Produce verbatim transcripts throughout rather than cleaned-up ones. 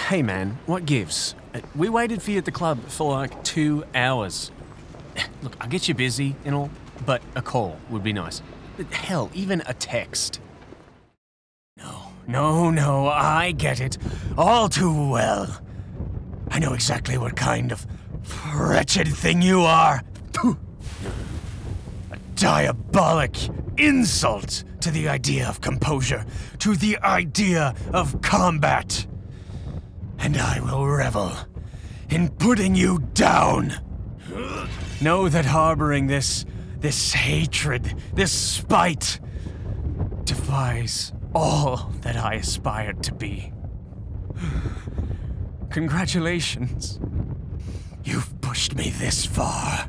Hey man, what gives? Uh, We waited for you at the club for like two hours. Look, I get you busy and all, but a call would be nice. But hell, even a text. No, no, no, I get it all too well. I know exactly what kind of wretched thing you are. A diabolic insult to the idea of composure, to the idea of combat. And I will revel in putting you down. Know that harboring this, this hatred, this spite, defies all that I aspired to be. Congratulations. You've pushed me this far.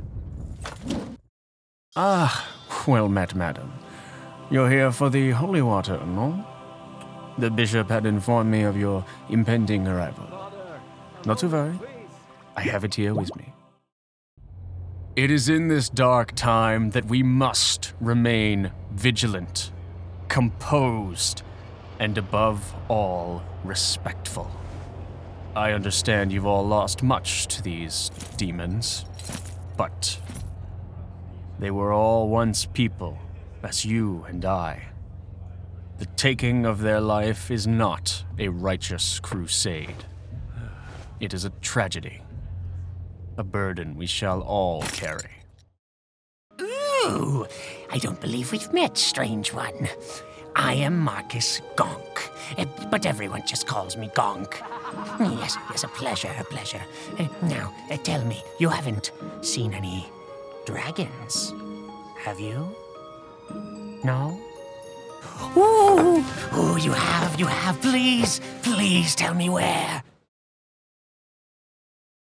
Ah, well met, madam. You're here for the holy water, no? The bishop had informed me of your impending arrival. Not to worry. I have it here with me. It is in this dark time that we must remain vigilant, composed, and above all, respectful. I understand you've all lost much to these demons, but they were all once people, as you and I. The taking of their life is not a righteous crusade. It is a tragedy, a burden we shall all carry. Ooh, I don't believe we've met, strange one. I am Marcus Gonk, uh, but everyone just calls me Gonk. Yes, yes, a pleasure, a pleasure. Uh, now, uh, tell me, you haven't seen any dragons, have you? No? Ooh, ooh, you have, you have. Please, please tell me where.